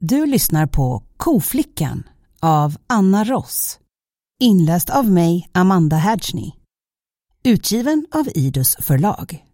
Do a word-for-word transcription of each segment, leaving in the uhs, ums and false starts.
Du lyssnar på Koflickan av Anna Ross. Inläst av mig, Amanda Hadgeny. Utgiven av Idus förlag.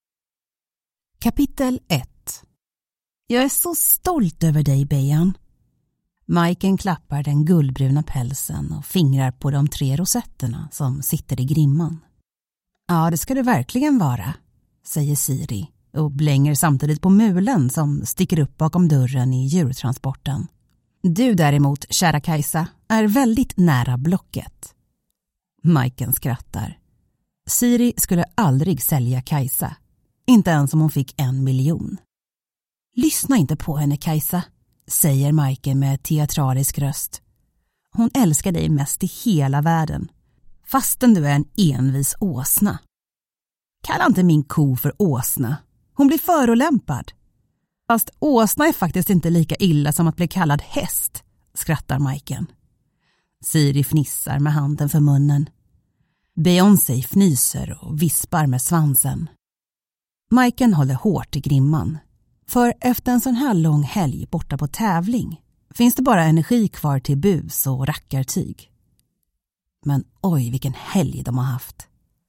Kapitel ett. Jag är så stolt över dig, Bejan. Majken klappar den guldbruna pälsen och fingrar på de tre rosetterna som sitter i grimman. Ja, det ska du verkligen vara, säger Siri och blänger samtidigt på mulen som sticker upp bakom dörren i djurtransporten. Du däremot, kära Kajsa, är väldigt nära blocket. Majken skrattar. Siri skulle aldrig sälja Kajsa, inte ens om hon fick en miljon. Lyssna inte på henne, Kajsa, säger Majken med teatralisk röst. Hon älskar dig mest i hela världen, fastän du är en envis åsna. Kalla inte min ko för åsna. Hon blir förolämpad. Fast åsna är faktiskt inte lika illa som att bli kallad häst, skrattar Majken. Siri fnissar med handen för munnen. Beyoncé fnyser och vispar med svansen. Majken håller hårt i grimman. För efter en sån här lång helg borta på tävling finns det bara energi kvar till bus och rackartyg. Men oj, vilken helg de har haft.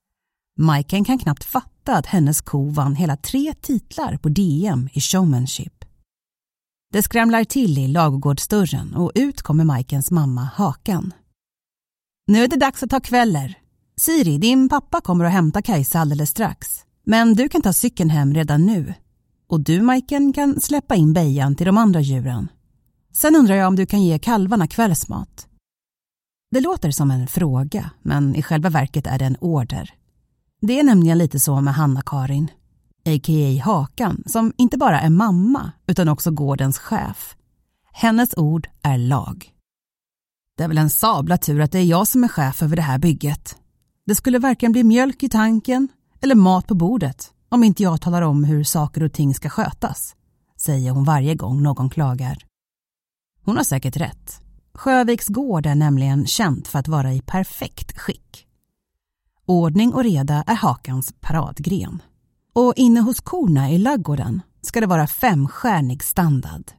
Majken kan knappt fatta att hennes ko vann hela tre titlar på D M i showmanship. Det skramlar till i ladugårdsdörren och ut kommer Majkens mamma Hakan. Nu är det dags att ta kvällar. Siri, din pappa kommer att hämta Kajsa alldeles strax. Men du kan ta cykeln hem redan nu. Och du, Majken, kan släppa in Bejan till de andra djuren. Sen undrar jag om du kan ge kalvarna kvällsmat. Det låter som en fråga, men i själva verket är det en order. Det är nämligen lite så med Hanna-Karin, a k a. Hakan, som inte bara är mamma utan också gårdens chef. Hennes ord är lag. Det är väl en sabla tur att det är jag som är chef över det här bygget. Det skulle varken bli mjölk i tanken eller mat på bordet om inte jag talar om hur saker och ting ska skötas, säger hon varje gång någon klagar. Hon har säkert rätt. Sjöviks gård är nämligen känt för att vara i perfekt skick. Ordning och reda är Hakans paradgren. Och inne hos korna i laggården ska det vara femstjärnig standard.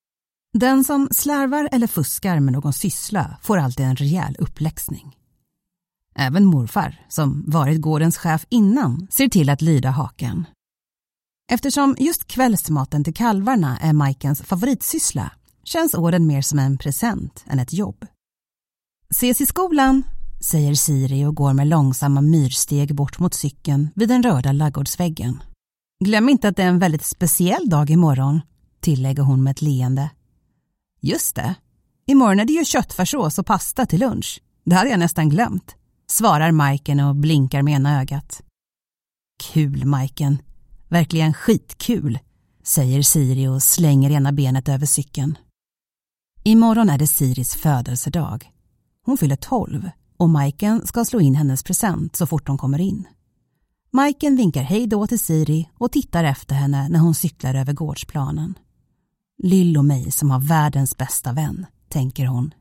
Den som slarvar eller fuskar med någon syssla får alltid en rejäl uppläxning. Även morfar, som varit gårdens chef innan, ser till att lyda Hakan. Eftersom just kvällsmaten till kalvarna är Majkens favoritsyssla känns orden mer som en present än ett jobb. Ses i skolan, säger Siri och går med långsamma myrsteg bort mot cykeln vid den röda laggårdsväggen. Glöm inte att det är en väldigt speciell dag imorgon, tillägger hon med ett leende. Just det, imorgon är det ju köttfärssås och pasta till lunch. Det hade jag nästan glömt, svarar Majken och blinkar med ena ögat. Kul, Majken. Verkligen skitkul, säger Siri och slänger ena benet över cykeln. Imorgon är det Siris födelsedag. Hon fyller tolv och Majken ska slå in hennes present så fort hon kommer in. Majken vinkar hej då till Siri och tittar efter henne när hon cyklar över gårdsplanen. Lill och mig som har världens bästa vän, tänker hon.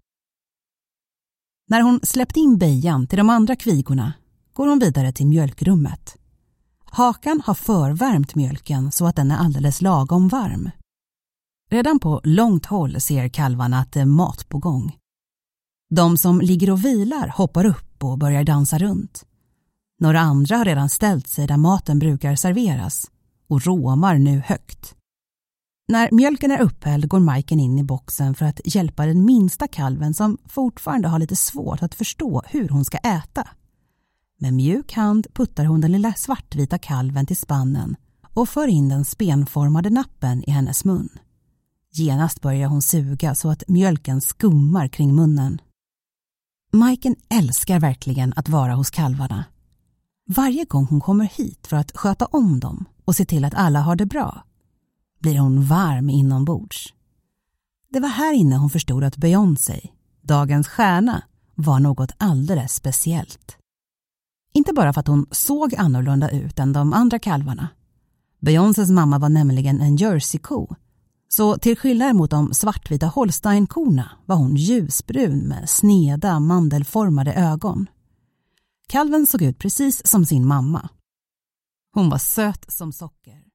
När hon släppt in Bejan till de andra kvigorna går hon vidare till mjölkrummet. Hakan har förvärmt mjölken så att den är alldeles lagom varm. Redan på långt håll ser kalvarna att det är mat på gång. De som ligger och vilar hoppar upp och börjar dansa runt. Några andra har redan ställt sig där maten brukar serveras och råmar nu högt. När mjölken är upphälld går Majken in i boxen för att hjälpa den minsta kalven som fortfarande har lite svårt att förstå hur hon ska äta. Med mjuk hand puttar hon den lilla svartvita kalven till spannen och för in den spenformade nappen i hennes mun. Genast börjar hon suga så att mjölken skummar kring munnen. Majken älskar verkligen att vara hos kalvarna. Varje gång hon kommer hit för att sköta om dem och se till att alla har det bra blir hon varm inombords. Det var här inne hon förstod att Beyoncé, dagens stjärna, var något alldeles speciellt. Inte bara för att hon såg annorlunda ut än de andra kalvarna. Beyoncés mamma var nämligen en jersey-ko. Så till skillnad mot de svartvita Holstein-korna var hon ljusbrun med sneda, mandelformade ögon. Kalven såg ut precis som sin mamma. Hon var söt som socker